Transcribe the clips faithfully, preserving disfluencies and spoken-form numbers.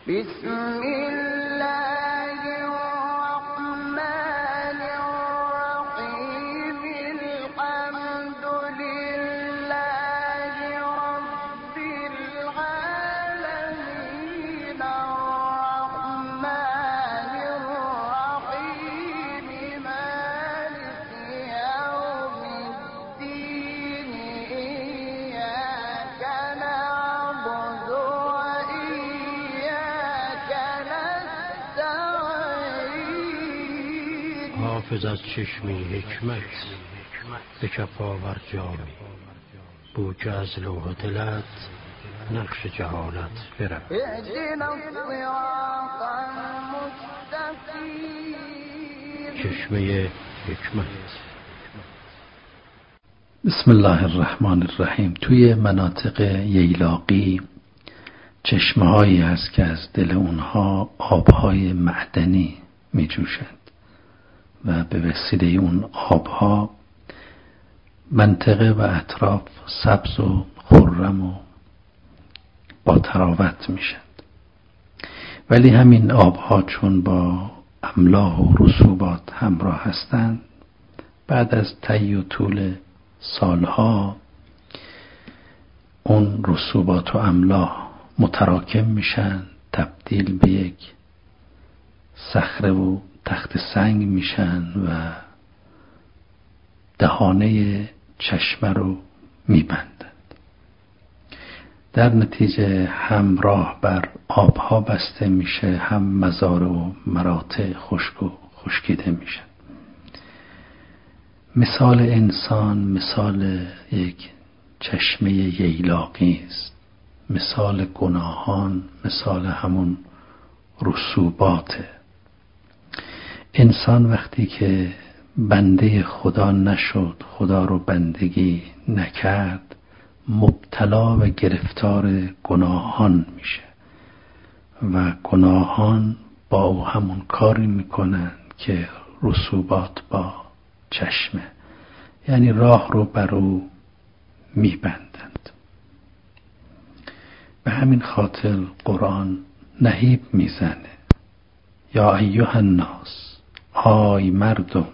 بسم الله الرحمن الرحيم الحمد لله رب العالمين الرحمن الرحيم مالك يوم الدين إياك نعبد وإياك نستعين حافظ از چشمه حکمت به کف آور جامی بو که از لوح دلت نقش جهالت برم. اهدنا الصراط المستقيم. چشمه حکمت. بسم الله الرحمن الرحیم. توی مناطق ییلاقی چشمه هایی هست که از دل اونها آبهای معدنی می جوشند و به وسیله اون آبها منطقه و اطراف سبز و خرم و با تراوت میشند. ولی همین آبها چون با املاح و رسوبات همراه هستند، بعد از طی و طول سالها اون رسوبات و املاح متراکم میشن، تبدیل به یک صخره و تخت سنگ میشن و دهانه چشمه رو میبندند. در نتیجه هم راه بر آبها بسته میشه، هم مزارع و مراتع خشک و خشکیده میشن. مثال انسان مثال یک چشمه ییلاقی است. مثال گناهان مثال همون رسوباته. انسان وقتی که بنده خدا نشد، خدا رو بندگی نکرد، مبتلا و گرفتار گناهان میشه و گناهان با او همون کاری میکنن که رسوبات با چشمه، یعنی راه رو بر او میبندند. به همین خاطر قرآن نهیب میزنه: یا ایها الناس، آی مردم،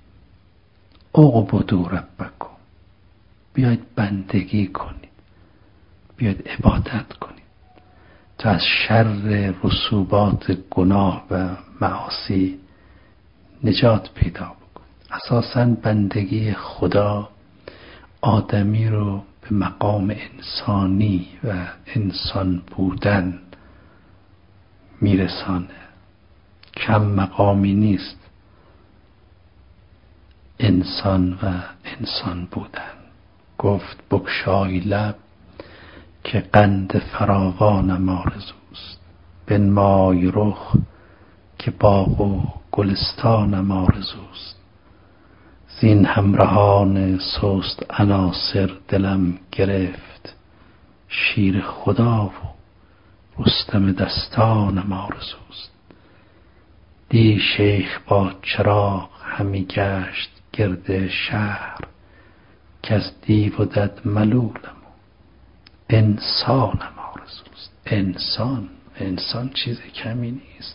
اعبدوا ربکم، بیاید بندگی کنید، بیاید عبادت کنید تا از شر رسوبات گناه و معاصی نجات پیدا بکنید. اساساً بندگی خدا آدمی رو به مقام انسانی و انسان بودن میرسانه. کم مقامی نیست انسان و انسان بودن. گفت بگشای لب که قند فراوانم آرزوست، بنمای رخ که باغ و گلستانم آرزوست. زین همراهان سست عناصر دلم گرفت، شیر خدا و رستم دستانم آرزوست. دی شیخ با چراغ همی گشت گرد شهر، که از دیو و دد ملولم و انسانم آرزوست. انسان انسان چیز کمی نیست.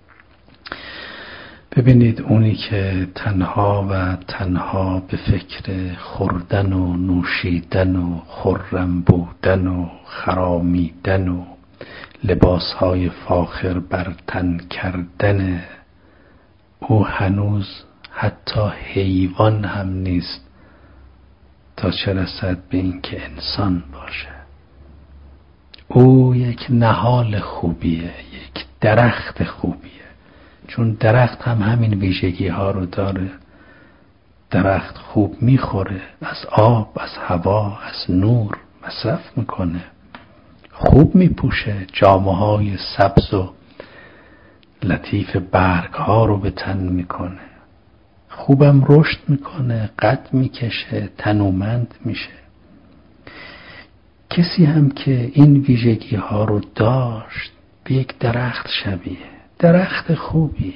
ببینید اونی که تنها و تنها به فکر خوردن و نوشیدن و خرم بودن و خرامیدن و لباسهای فاخر بر تن کردن، او هنوز حتی حیوان هم نیست تا چه رسد به این که انسان باشه. او یک نهال خوبیه، یک درخت خوبیه، چون درخت هم همین ویژگی ها رو داره. درخت خوب میخوره، از آب، از هوا، از نور مصرف میکنه، خوب میپوشه، جامه های سبز و لطیف برگ ها رو به تن میکنه، خوبم رشد میکنه، قد میکشه، تنومند میشه. کسی هم که این ویژگی ها رو داشت به یک درخت شبیه، درخت خوبیه.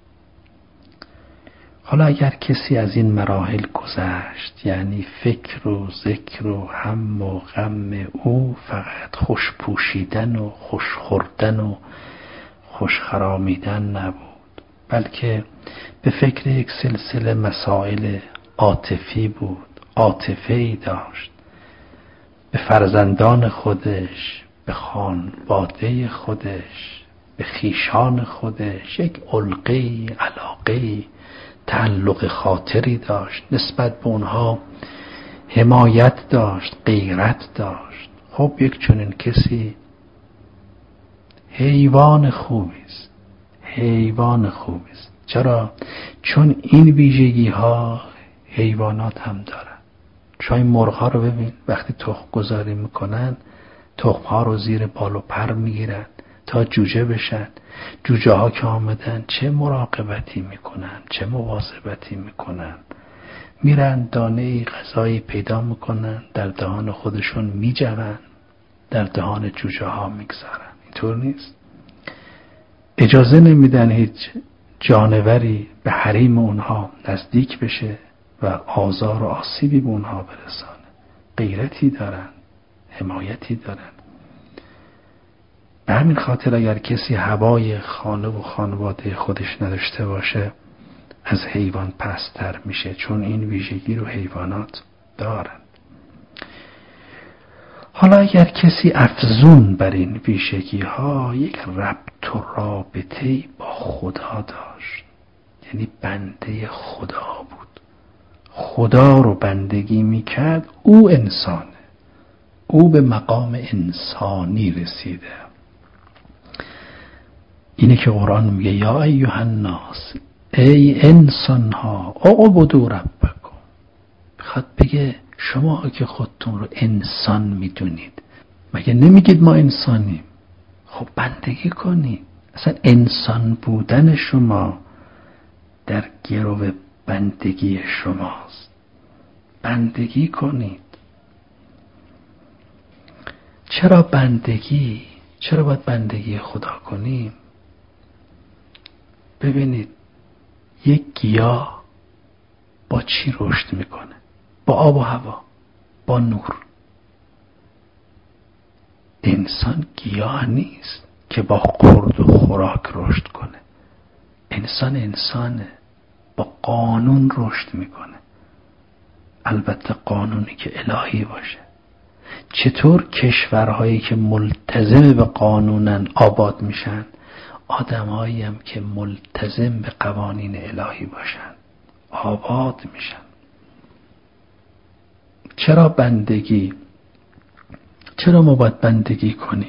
حالا اگر کسی از این مراحل گذشت، یعنی فکر و ذکر و هم و غم او فقط خوش پوشیدن و خوش خوردن و خوشخرامیدن نبود، بلکه به فکر یک سلسله مسائل عاطفی بود. عاطفه‌ای داشت به فرزندان خودش، به خانواده خودش، به خیشان خودش، یک علقه‌ای، علاقه‌ای، تعلق خاطری داشت نسبت به اونها، حمایت داشت، غیرت داشت. خب یک چنین کسی حیوان خوبی است، حیوان خوبی است. چرا؟ چون این ویژگی ها حیوانات هم دارن. شما این مرغ ها رو ببین، وقتی تخم گذاری میکنن تخم ها رو زیر بال و پر میگیرن تا جوجه بشن. جوجه ها که آمدن چه مراقبتی میکنن، چه مواظبتی میکنن. میرن دانه غذایی پیدا میکنن، در دهان خودشون میجون، در دهان جوجه ها میگذارن. اینطور نیست. اجازه نمیدن هیچ جانوری به حریم اونها نزدیک بشه و آزار و آسیبی به اونها برسانه. غیرتی دارن، حمایتی دارن. به همین خاطر اگر کسی هوای خانه و خانواده خودش نداشته باشه از حیوان پست‌تر میشه، چون این ویژگی رو حیوانات دارن. حالا اگر کسی افزون بر این ویژگی ها یک ربط و رابطه با خدا داشت، یعنی بنده خدا بود، خدا رو بندگی میکرد، او انسانه، او به مقام انسانی رسیده. اینه که قرآن میگه یا ایها الناس، ای انسان ها اعبدوا ربکم. بخواد بگه شما که خودتون رو انسان میدونید، مگه نمیگید ما انسانیم؟ خب بندگی کنید. اصلا انسان بودن شما در گرو بندگی شماست. بندگی کنید. چرا بندگی؟ چرا باید بندگی خدا کنیم؟ ببینید یک گیاه با چی رشد میکنه؟ با آب و هوا، با نور. انسان گیاه نیست که با خورد و خوراک رشد کنه. انسان انسانه، با قانون رشد میکنه. البته قانونی که الهی باشه. چطور کشورهایی که ملتزم به قانونن آباد میشن؟ آدمایی هم که ملتزم به قوانین الهی باشن آباد میشن. چرا بندگی؟ چرا ما باید بندگی کنیم؟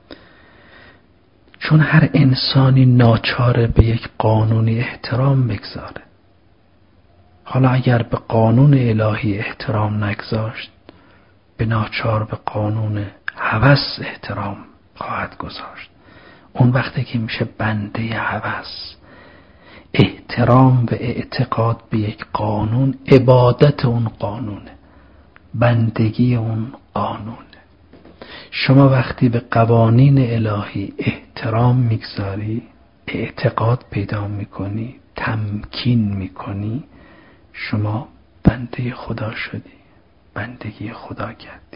چون هر انسانی ناچاره به یک قانونی احترام بگذاره. حالا اگر به قانون الهی احترام نگذاشت، به ناچار به قانون هوس احترام خواهد گذاشت. اون وقتی که میشه بنده هوس. احترام و اعتقاد به یک قانون عبادت اون قانونه، بندگی اون قانونه. شما وقتی به قوانین الهی احترام میگذاری، اعتقاد پیدا میکنی، تمکین میکنی، شما بنده خدا شدی، بندگی خدا کردی.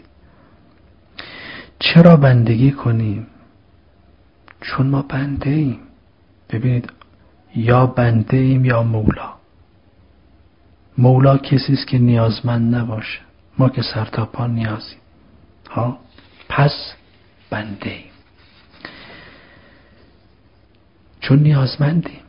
چرا بندگی کنیم؟ چون ما بنده ایم. ببینید، یا بنده ایم یا مولا. مولا کسی است که نیازمند نباشه، ما که سر تا پا نیازیم. ها پس بنده ایم چون نیازمندیم.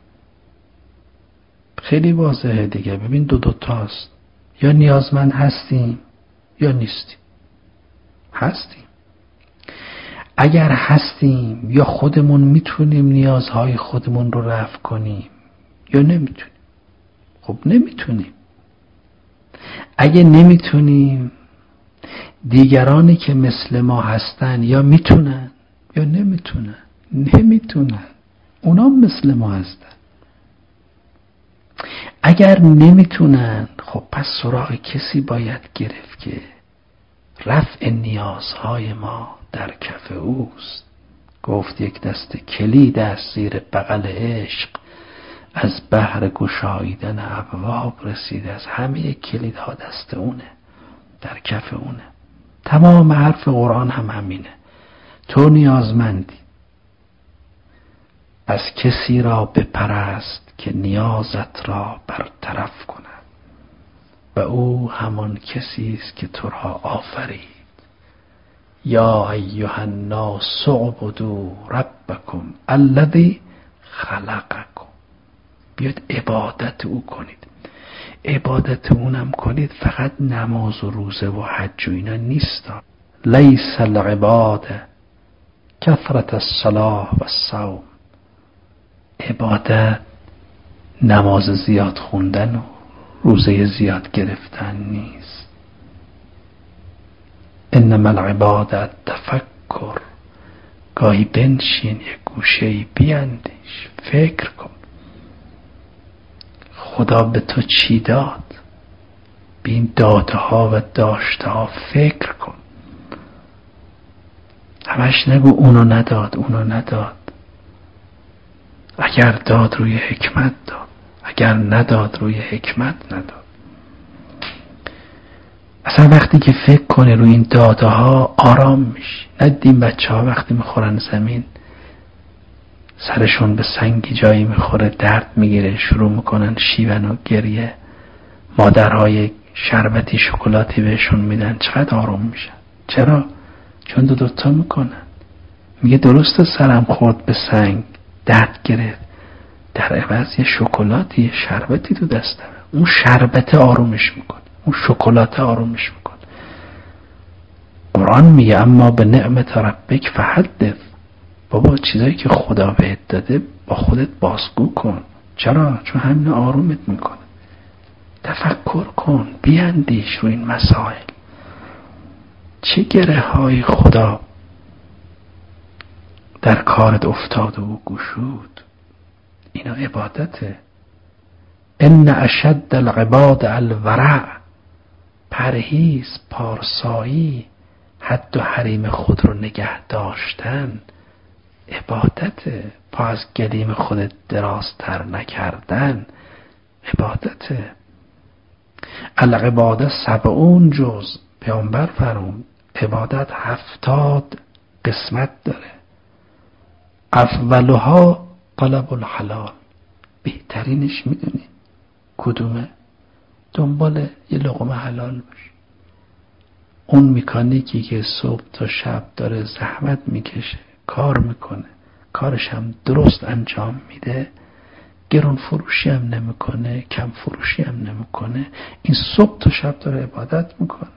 خیلی واضحه دیگه. ببین دو دوتاست، یا نیازمند هستیم یا نیستیم. هستیم. اگر هستیم یا خودمون میتونیم نیازهای خودمون رو رفع کنیم یا نمیتونیم. خب نمیتونیم. اگه نمیتونیم، دیگرانی که مثل ما هستن یا میتونن یا نمیتونن. نمیتونن، اونا مثل ما هستن. اگر نمیتونن، خب پس سراغ کسی باید گرفت که رفع نیازهای ما در کف اوست. گفت یک دست کلید است زیر بغل عشق، از بحر گشاییدن ابواب رسیده. از همه کلیدها دست اونه، در کف اونه. تمام حرف قرآن هم همینه. تو نیازمندی، از کسی را بپرست که نیازت را برطرف کند و او همان کسی است که تو را آفرید. یا ایها الناس اعبدوا ربکم الذی خلقکم. بیاد عبادت او کنید. عبادت اونم کنید فقط نماز و روزه و حج و اینا نیست. لیس العباده کثرت الصلاة و الصوم. عبادت نماز زیاد خوندن و روزه زیاد گرفتن نیست. انما العباده التفکر. گاهی بنشین یه گوشه‌ای بیندیش، فکر کن خدا به تو چی داد، به این داده ها و داشته ها فکر کن. همش نگو اونو نداد اونو نداد. اگر داد روی حکمت داد، اگر نداد روی حکمت نداد. اصلا وقتی که فکر کنی روی این داده ها آرام میشی. ندیدیم بچه ها وقتی میخورن زمین سرشون به سنگی جایی میخوره درد میگیره، شروع میکنن شیون و گریه، مادرهای شربتی شکلاتی بهشون میدن، چقدر آروم میشن. چرا؟ چون دو دوتا میکنن. میگه درسته سرم خورد به سنگ درد گرفت، در عوض یه شکلاتی یه شربتی تو دستم، اون شربت آرومش میکنه، اون شکلات آرومش میکنه. قرآن میگه اما به نعمت ربک فحدث. بابا چیزایی که خدا بهت داده با خودت بازگو کن. چرا؟ چون همین آرومت میکنه. تفکر کن، بیاندیش روی این مسائل. چه گره های خدا در کارت افتاد و گشود. اینا عبادته. ان اشد العباد الورع. پرهیز، پارسایی، حد و حریم خود رو نگه داشتن عبادته. پا از گلیم خودت درازتر نکردن عبادته. العباده سبعون جز. پیامبر فرمود عبادت هفتاد قسمت داره. افضلها طلب الحلال. بهترینش میدونی کدومه؟ دنبال یه لقمه حلال باش. اون مکانیکی که صبح تا شب داره زحمت میکشه، کار میکنه، کارش هم درست انجام میده، گرون فروشی هم نمیکنه، کم فروشی هم نمیکنه، این صبح تا شب داره عبادت میکنه.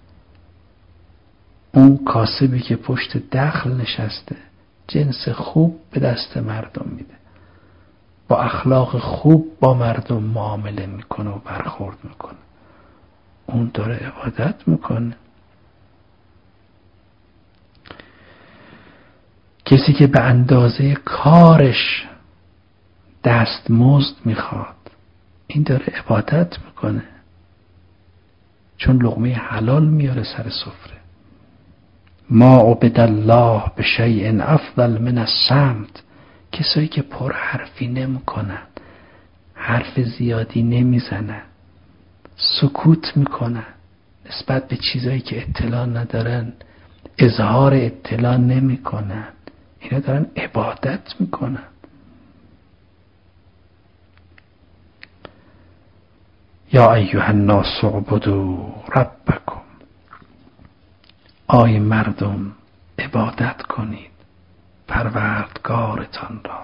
اون کاسبی که پشت دخل نشسته جنس خوب به دست مردم میده، با اخلاق خوب با مردم معامله میکنه و برخورد میکنه، اون داره عبادت میکنه. کسی که به اندازه کارش دستمزد میخواد این داره عبادت میکنه، چون لقمه حلال میاره سر سفره. ما عبد الله به شیء افضل من الصمت. کسایی که پر حرفی نمیکنن، حرف زیادی نمیزنن، سکوت میکنن، نسبت به چیزایی که اطلاع ندارن اظهار اطلاع نمیکنن، اینا دارن عبادت میکنن. یا ایها الناس اعبدوا ربکم. آی مردم عبادت کنید پروردگارتان را.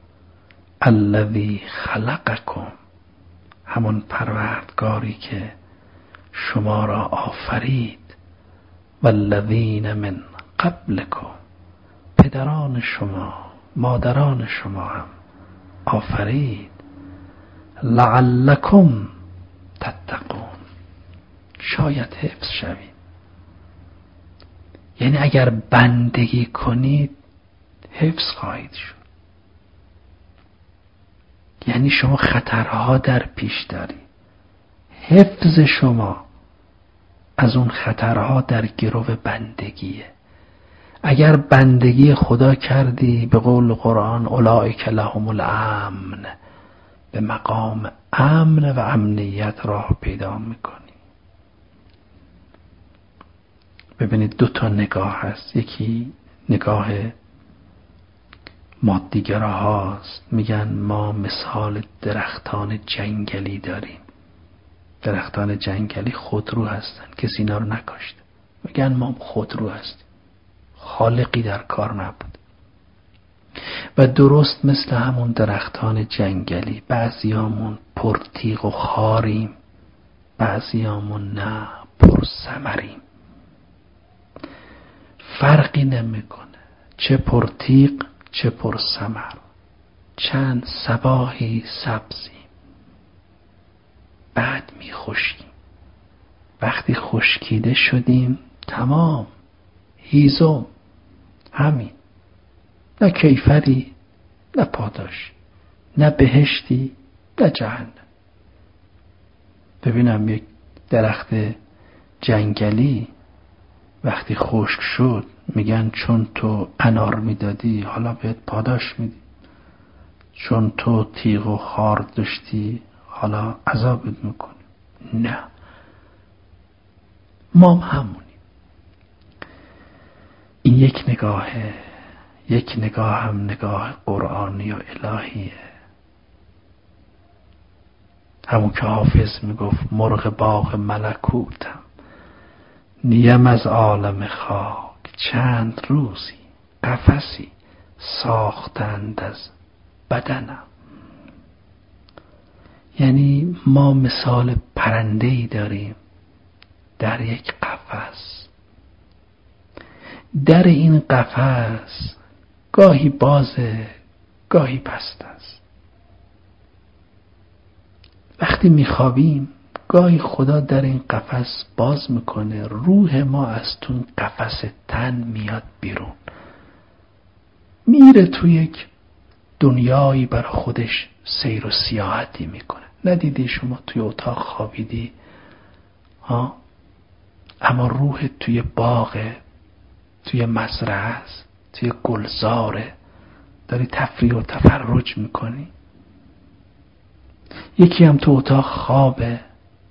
الذی خلقکم. همون پروردگاری که شما را آفرید. والذین من قبلکم. پدران شما، مادران شما هم آفرید. لعلکم تتقون. شاید حفظ شوید. یعنی اگر بندگی کنید حفظ خواهید شد. یعنی شما خطرها در پیش دارید. حفظ شما از اون خطرها در گرو بندگیه. اگر بندگی خدا کردی به قول قرآن اولئک لهم الامن، به مقام امن و امنیت راه پیدا میکنی. ببینید دو تا نگاه هست. یکی نگاه مادیگرا هاست، میگن ما مثال درختان جنگلی داریم. درختان جنگلی خودرو هستن، کسی اینا رو نکاشته. میگن ما خودرو هستیم، خالقی در کار نبود. و درست مثل همون درختان جنگلی بعضیامون پرتیغ و خاریم، بعضیامون نه پرثمریم. فرقی نمیکنه چه پرتیغ چه پرثمر، چند صباحی سبزی بعد می خشکیم. وقتی خشکیده شدیم تمام، هیزم، همین. نه کیفری نه پاداش، نه بهشتی نه جهنم. ببینم یک درخت جنگلی وقتی خشک شد میگن چون تو انار میدادی حالا بهت پاداش میدی، چون تو تیغ و خار داشتی حالا عذابت میکنه. نه، ما هم همونیم. این یک نگاهه، یک نگاه هم نگاه قرآنی و الهیه. همون که حافظ میگفت مرغ باغ ملکوتم، نیم از عالم خاک، چند روزی قفسی ساختند از بدنم. یعنی ما مثال پرنده‌ای داریم در یک قفس. در این قفس گاهی بازه گاهی بسته است. وقتی میخوابیم گاهی خدا در این قفس باز میکنه، روح ما از تو قفس تن میاد بیرون، میره تو یک دنیایی برای خودش سیر و سیاحتی میکنه. ندیدی شما توی اتاق خوابیدی ها، اما روح توی باغه، توی مزرعه است، توی گلزاره، داری تفریح و تفرج میکنی. یکی هم تو اتاق خوابه،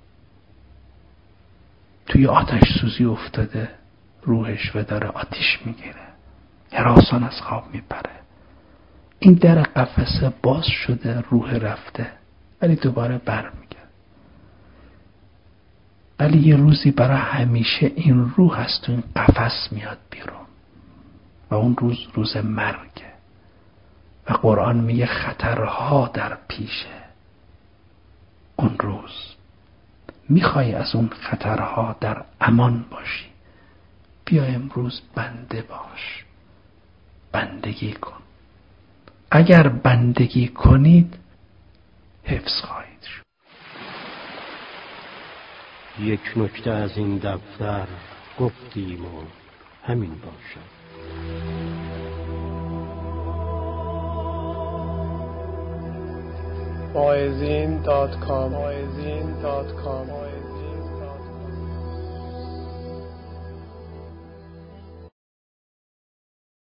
توی آتش سوزی افتاده روحش و داره آتش میگیره، هراسان از خواب میپره. این در قفسه باز شده، روح رفته ولی دوباره برمیگرده. ولی یه روزی برای همیشه این روح از تو این قفس میاد بیرون و اون روز روز مرگه. و قرآن میگه خطرها در پیشه اون روز. میخوای از اون خطرها در امان باشی، بیا امروز بنده باش، بندگی کن. اگر بندگی کنید حفظ خواهید شد. یک نکته از این دفتر گفتیم و همین باشد. واعظین دات کام